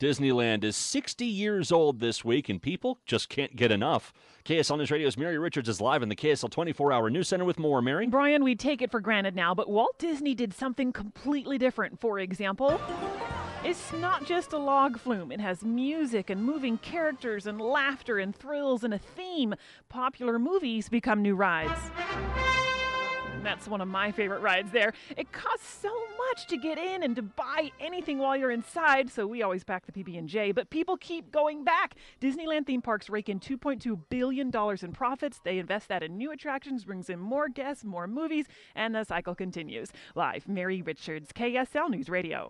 Disneyland is 60 years old this week, and people just can't get enough. KSL News Radio's Mary Richards is live in the KSL 24-hour news center with more. Mary? Brian, we take it for granted now, but Walt Disney did something completely different. For example, it's not just a log flume. It has music and moving characters and laughter and thrills and a theme. Popular movies become new rides. And that's one of my favorite rides there. It costs so much to get in and to buy anything while you're inside, so we always pack the PB&J, but people keep going back. Disneyland theme parks rake in $2.2 billion in profits. They invest that in new attractions, brings in more guests, more movies, and the cycle continues. Live, Mary Richards, KSL News Radio.